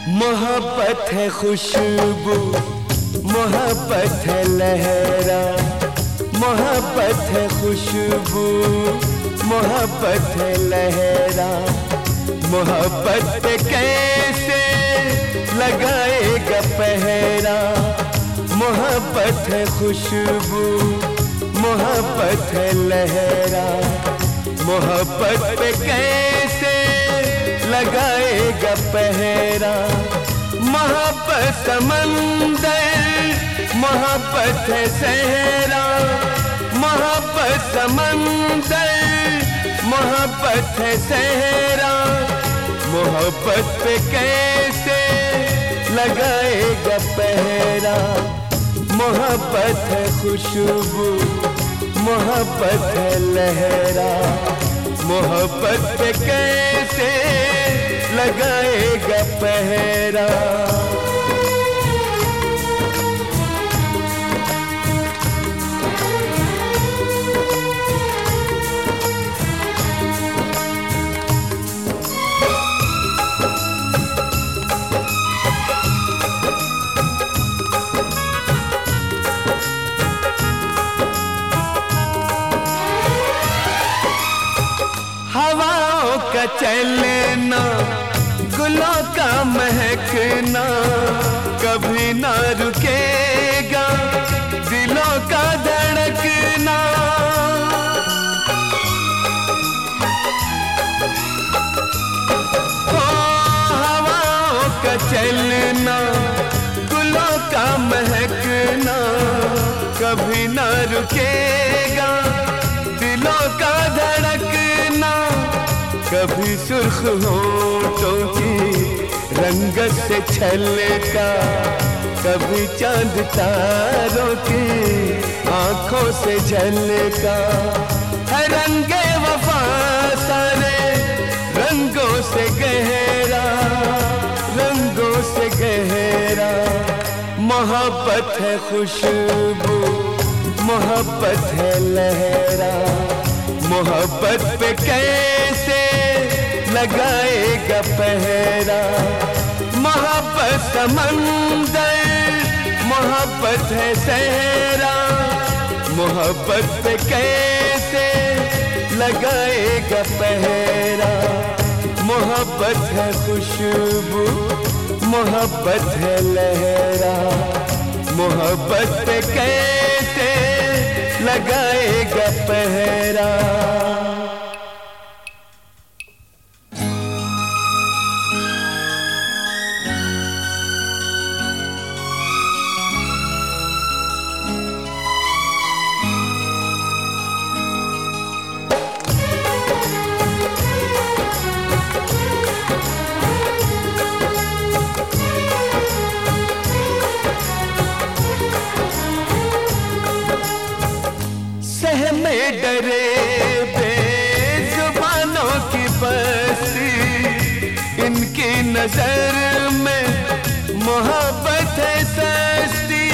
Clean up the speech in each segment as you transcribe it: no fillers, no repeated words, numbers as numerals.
मोहब्बत है खुशबू, मोहब्बत है लहरा, मोहब्बत है खुशबू, मोहब्बत है लहरा। मोहब्बत पे कैसे लगाएगा पहरा। मोहब्बत है खुशबू, मोहब्बत है लहरा। मोहब्बत पे कैसे लगाएगा पहरा। मोहब्बत समंदर, मोहब्बत है सहरा। मोहब्बत समंदर, मोहब्बत है सहरा। मोहब्बत पे कैसे लगाएगा पहरा। मोहब्बत है खुशबू, मोहब्बत है लहरा। मोहब्बत पे कैसे लगाएगा पहरा। हवाओं का चलना, गुलों का महकना, कभी ना रुकेगा दिलों का धड़कना। ओ हवाओं का चलना, गुलों का महकना, कभी ना रुकेगा दिलों का धड़कना। कभी सुर्ख होठों की रंगत से छलका, कभी चांद तारों की आंखों से झलका। है रंगे वफा सारे रंगों से गहरा, रंगों से गहरा। मोहब्बत है खुशबू, मोहब्बत है लहरा। मोहब्बत पे कैसे लगाएगा पहरा। मोहब्बत समंदर, मोहब्बत है सहरा। मोहब्बत पे कैसे लगाएगा पहरा। मोहब्बत है खुशबू, मोहब्बत है लहरा। मोहब्बत पे कैसे लगाएगा पहरा। सहमे डरे बेजुबानों की बस्ती, इनकी नजर में मोहब्बत है सस्ती।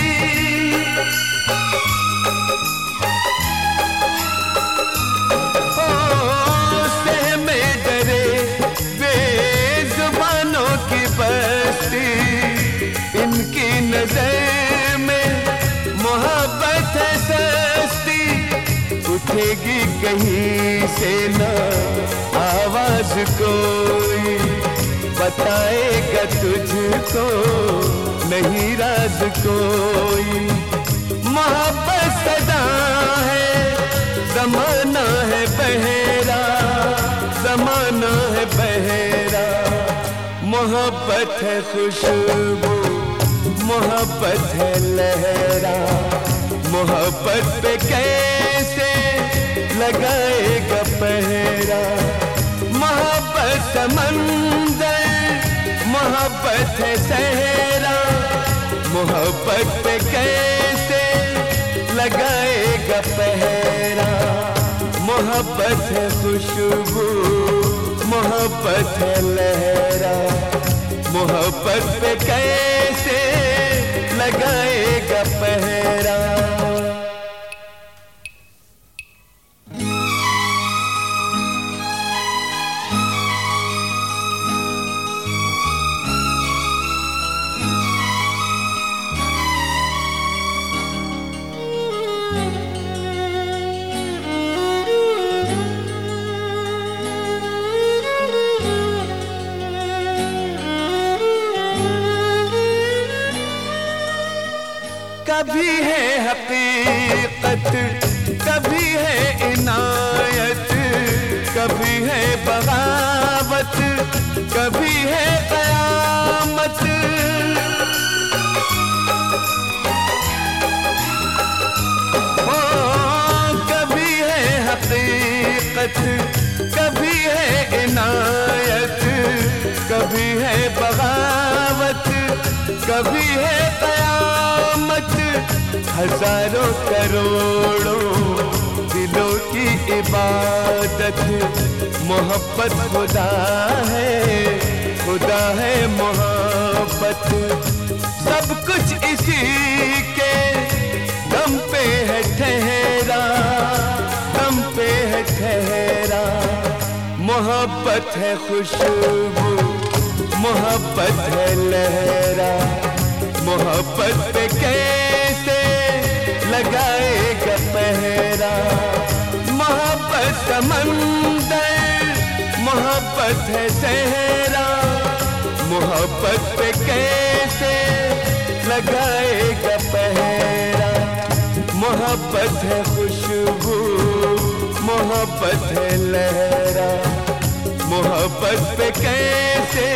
ओ सहमे डरे बेजुबानों की बस्ती, इनकी नजर में मोहब्बत है सस्ती। उठेगी कहीं से ना आवाज कोई, बताएगा तुझको नहीं राज कोई। मोहब्बत सदा है, जमाना है बहरा, जमाना है बहरा। मोहब्बत है खुशबू, मोहब्बत है लहरा। मोहब्बत पे कैसे लगाएगा पहरा। मोहब्बत समंदर, मोहब्बत है सहरा। मोहब्बत पे कैसे लगाएगा पहरा। मोहब्बत है खुशबू, मोहब्बत है लहरा। मोहब्बत पे कैसे लगाएगा पहरा। कभी है हकीकत, कभी है इनायत, कभी है बगावत, कभी है कयामत। ओ कभी है हकीकत, कभी है इनायत, कभी है बगावत, कभी है कयामत। हजारों करोड़ों दिलों की इबादत, मोहब्बत खुदा है मोहब्बत। सब कुछ इसी के दम पे है ठहरा, दम पे है ठहरा। मोहब्बत है खुशबू, मोहब्बत है लहरा, मोहब्बत पे कैसे लगाएगा पहरा। मोहब्बत समंदर, मोहब्बत है सहरा, मोहब्बत पे कैसे लगाएगा पहरा। मोहब्बत है खुशबू, मोहब्बत है लहरा, मोहब्बत पे कैसे